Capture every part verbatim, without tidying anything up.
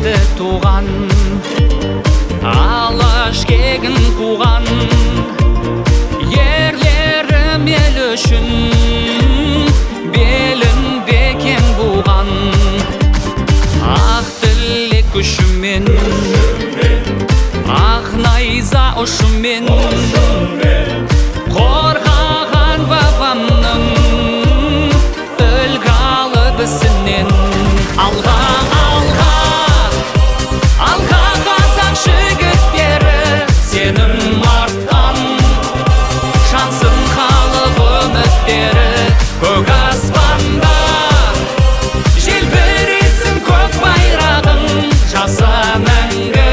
қасиетті туған, алаш кегін қуған, ерлерім ел үшін белін бекем буған. Ақ тілек күшімен, ақ найза ұшымен қорғаған бабамның үлгі алып ісінен. Алға, алға, алға қазақ жігіттері, сенім артқан шансын халық үміттері. Көк аспанда желбіресін көк байрағың, жаса мәңгі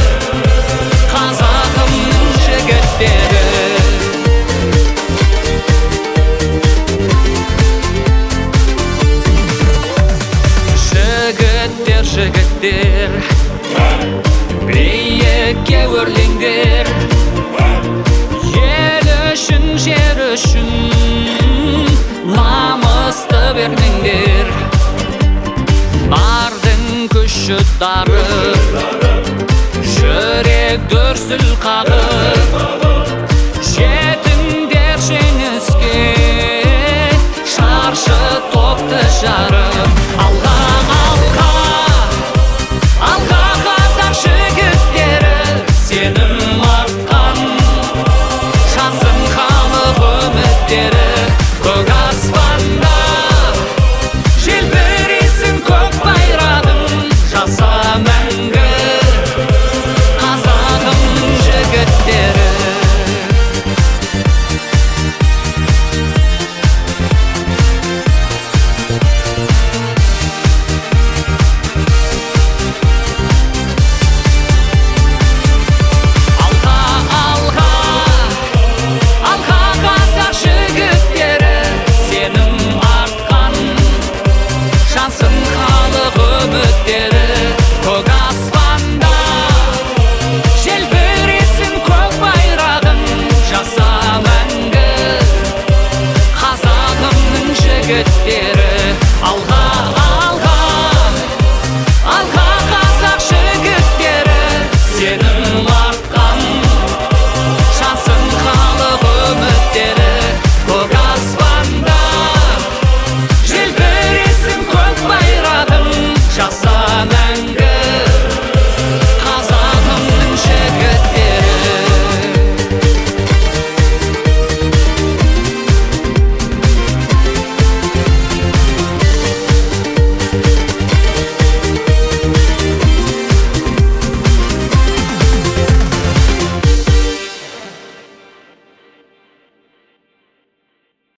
қазағым жігіттері. Жігіттер, жігіттер, биікке өрлеңдер, ел үшін, жер үшін намысты бермеңдер. Бардың күші дарып, жүрек дүрсіл қағып, жетіңдер жеңіске, шаршы топты жарып.